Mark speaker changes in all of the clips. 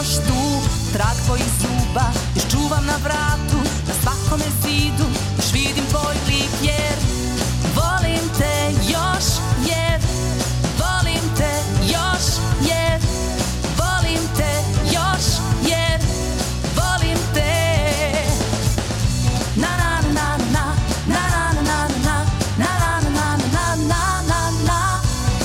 Speaker 1: još tu, trag tvojih zuba još čuvam na vratu, na svakome zidu još vidim tvoj lik, jer volim te još, jer volim te još, jer volim te još, jer volim te. Na na na na na na na na na na na na na na na.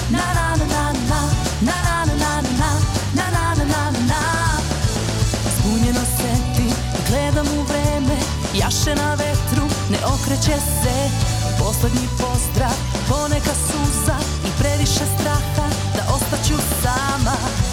Speaker 1: Zbunjeno setim, gledam u vreme, jaše na vetru, ne okreće se. Poslednji pozdrav, poneka suza i previše straha da ostaću sama.